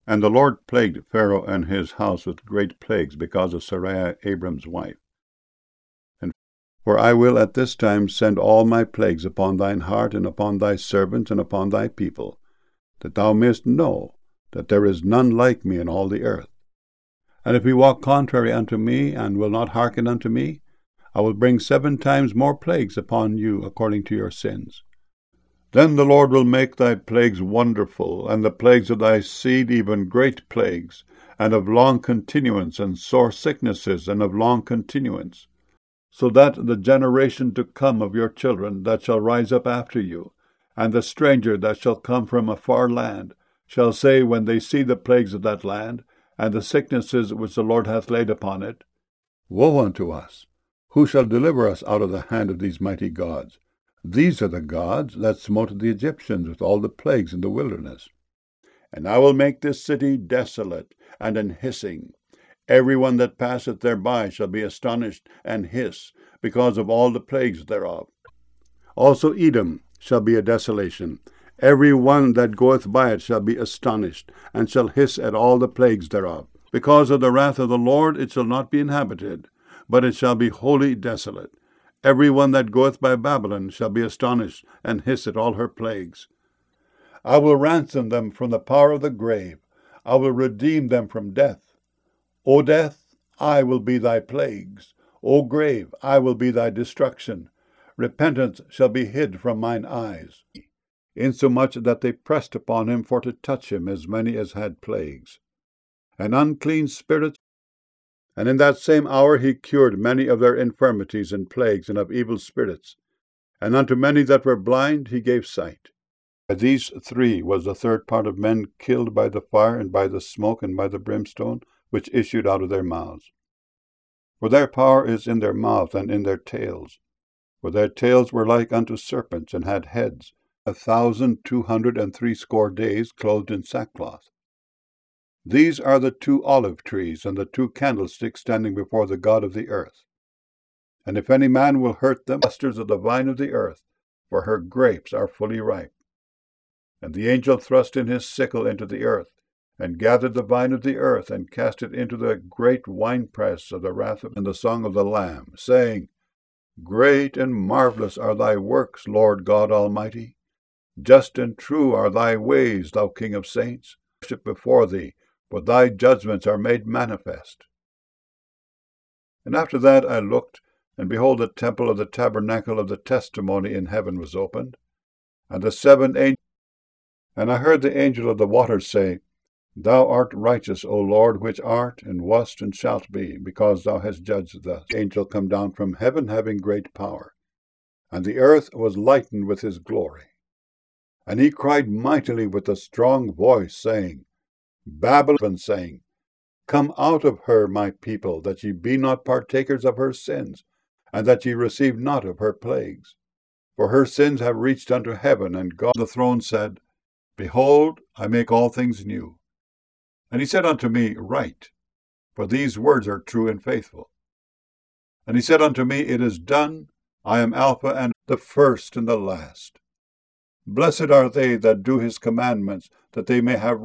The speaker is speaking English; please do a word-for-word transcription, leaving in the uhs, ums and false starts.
And the Lord plagued Pharaoh and his house with great plagues because of Sarai, Abram's wife. And for I will at this time send all my plagues upon thine heart, and upon thy servants, and upon thy people, that thou mayest know that there is none like me in all the earth. And if he walk contrary unto me, and will not hearken unto me, I will bring seven times more plagues upon you according to your sins. Then the Lord will make thy plagues wonderful, and the plagues of thy seed even great plagues, and of long continuance, and sore sicknesses, and of long continuance, so that the generation to come of your children that shall rise up after you, and the stranger that shall come from a far land, shall say when they see the plagues of that land, and the sicknesses which the Lord hath laid upon it, Woe unto us! Who shall deliver us out of the hand of these mighty gods? These are the gods that smote the Egyptians with all the plagues in the wilderness. And I will make this city desolate and an hissing. Every one that passeth thereby shall be astonished and hiss, because of all the plagues thereof. Also Edom shall be a desolation. Every one that goeth by it shall be astonished, and shall hiss at all the plagues thereof. Because of the wrath of the Lord it shall not be inhabited, but it shall be wholly desolate. Every one that goeth by Babylon shall be astonished, and hiss at all her plagues. I will ransom them from the power of the grave. I will redeem them from death. O death, I will be thy plagues. O grave, I will be thy destruction. Repentance shall be hid from mine eyes, insomuch that they pressed upon him for to touch him, as many as had plagues. And unclean spirits. And in that same hour he cured many of their infirmities and plagues, and of evil spirits. And unto many that were blind he gave sight. By these three was the third part of men killed by the fire, and by the smoke, and by the brimstone, which issued out of their mouths. For their power is in their mouth, and in their tails. For their tails were like unto serpents, and had heads, a thousand two hundred and threescore days, clothed in sackcloth. These are the two olive trees, and the two candlesticks standing before the God of the earth. And if any man will hurt them, clusters of the vine of the earth, for her grapes are fully ripe. And the angel thrust in his sickle into the earth, and gathered the vine of the earth, and cast it into the great winepress of the wrath of and the song of the Lamb, saying, Great and marvelous are thy works, Lord God Almighty. Just and true are thy ways, thou King of saints. Worship before thee, for thy judgments are made manifest. And after that I looked, and behold, the temple of the tabernacle of the testimony in heaven was opened, and the seven angels. And I heard the angel of the waters say, Thou art righteous, O Lord, which art, and wast, and shalt be, because thou hast judged thus. The angel come down from heaven, having great power, and the earth was lightened with his glory. And he cried mightily with a strong voice, saying, Babylon, saying, Come out of her, my people, that ye be not partakers of her sins, and that ye receive not of her plagues. For her sins have reached unto heaven, and God the throne said, Behold, I make all things new. And he said unto me, Write, for these words are true and faithful. And he said unto me, It is done. I am Alpha and the first and the last. Blessed are they that do his commandments, that they may have